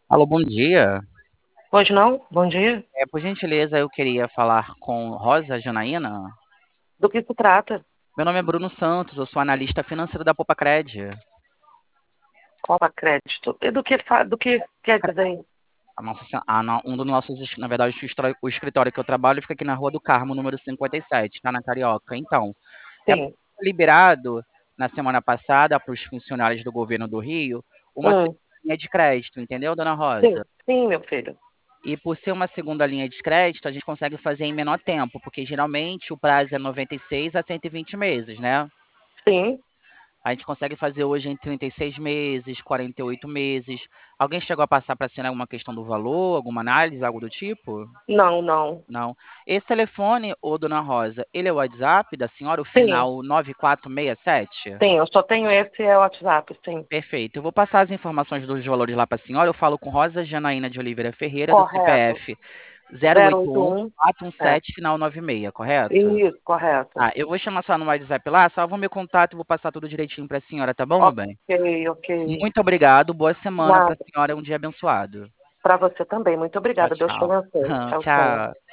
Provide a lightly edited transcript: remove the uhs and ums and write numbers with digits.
Alô, bom dia. Pois não? Bom dia. Por gentileza, eu queria falar com Rosa Janaína. Do que se trata? Meu nome é Bruno Santos, eu sou analista financeiro da Popacred. Qual a crédito? E do que quer dizer? Um dos nossos, na verdade, o escritório que eu trabalho fica aqui na Rua do Carmo, número 57, tá na Carioca. Então, é Sim. liberado na semana passada para os funcionários do governo do Rio uma segunda Hum, linha de crédito, entendeu, dona sim, Rosa? sim, meu filho. E por ser uma segunda linha de crédito, a gente consegue fazer em menor tempo, porque geralmente o prazo é 96 a 120 meses, né? Sim. A gente consegue fazer hoje em 36 meses, 48 meses. Alguém chegou a passar para cima alguma questão do valor, alguma análise, algo do tipo? Não, não. Não. Esse telefone, ô dona Rosa, ele é o WhatsApp da senhora, o Sim, final 9467? sim, eu só tenho esse WhatsApp, sim. Perfeito. Eu vou passar as informações dos valores lá para a senhora. Eu falo com Rosa Janaína de Oliveira Ferreira, do Correto. CPF Zero oito 081 um. É. 417, final 96, correto? Isso, correto. Ah, eu vou chamar só no WhatsApp lá, salva o meu contato e vou passar tudo direitinho para a senhora, tá bom, meu Ok, bem? ok. Muito obrigado, boa semana para a Nada. senhora, um dia abençoado. Para você também. Muito Tchau, obrigada. Deus te tchau. abençoe. Tchau, tchau. Tchau.